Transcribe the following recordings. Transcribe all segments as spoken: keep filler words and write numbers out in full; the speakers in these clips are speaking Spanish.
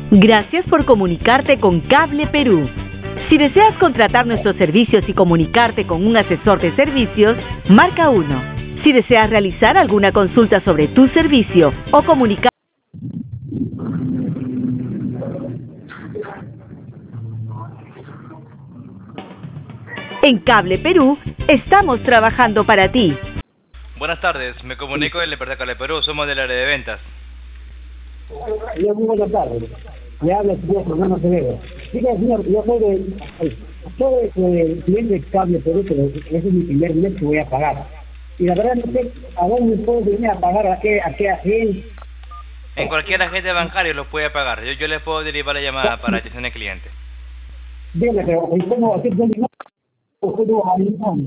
Gracias por comunicarte con Cable Perú. Si deseas contratar nuestros servicios y comunicarte con un asesor de servicios, marca uno. Si deseas realizar alguna consulta sobre tu servicio o comunicar... En Cable Perú, estamos trabajando para ti. Buenas tardes, me comunico del Departamento de Cable Perú, somos del área de ventas. Yo muy buenas tardes. Le habla el señor Fernando Acevedo. Diga, señor, yo soy de, soy de cliente de Cable Perú, pero ese es mi primer mes que voy a pagar. Y la verdad no sé a dónde puedo venir a pagar, a qué, a qué agente. En cualquier agente bancario lo puede pagar. Yo, yo le puedo derivar la llamada para atención al cliente. Dile, pero ¿cómo hacer dónde no? ¿Cómo a mí no?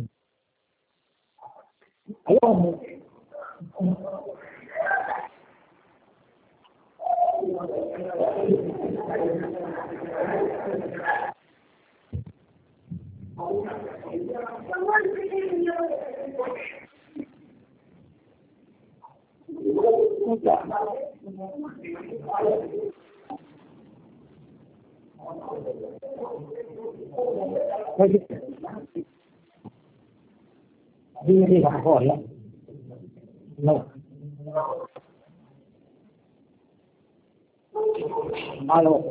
¿Aló? Dime, diga, por favor, ¿ya? No. Aló.